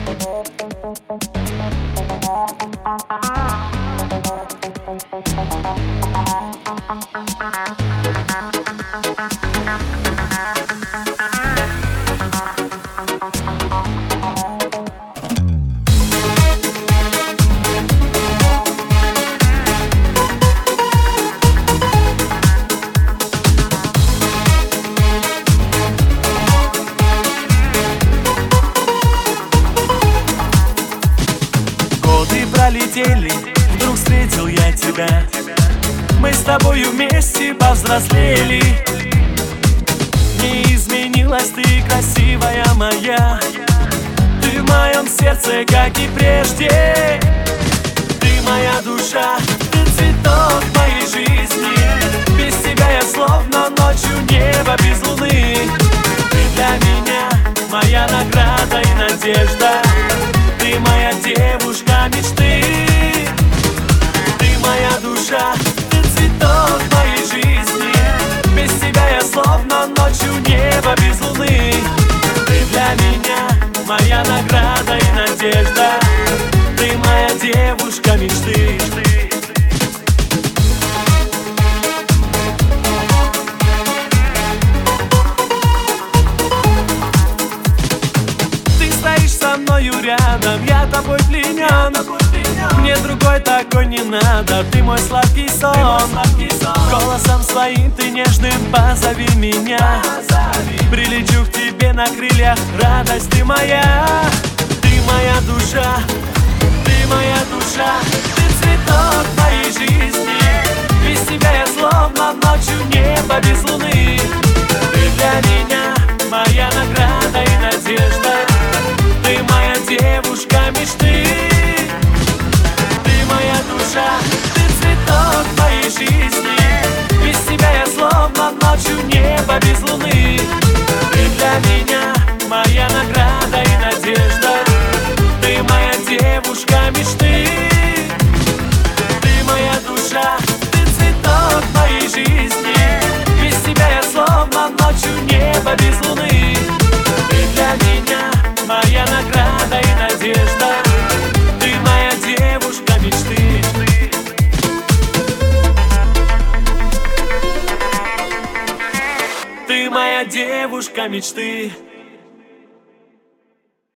Пролетели, вдруг встретил я тебя. Мы с тобою вместе повзрослели. Не изменилась ты, красивая моя. Ты в моем сердце, как и прежде. Ты моя душа, ты цветок моей жизни. Без тебя я словно ночью небо без луны. Ты для меня моя награда и надежда. Ты моя девушка мечты. Ты моя душа, ты цветок моей жизни. Без тебя я словно ночью небо без луны. Ты для меня моя награда и надежда. Ты моя девушка мечты. Со мною рядом, я тобой пленен. Мне другой такой не надо. Ты мой сладкий сон. Голосом своим ты нежным позови меня. Прилечу к тебе на крыльях, радость ты моя. Ты моя душа, ты моя душа. Ты цветок моей жизни. Без тебя я словно ночью небо без луны. Ты для меня моя награда и надежда. Ты моя девушка мечты. Ты моя душа, ты цветок моей жизни. Без тебя я словно ночью небо без луны. Ты для меня моя награда и надежда. Ты моя девушка мечты. Ты моя душа, ты цветок моей жизни. Без тебя я словно ночью небо без луны. Ты для меня моя награда и надежда. Ты моя девушка мечты. Ты моя девушка мечты.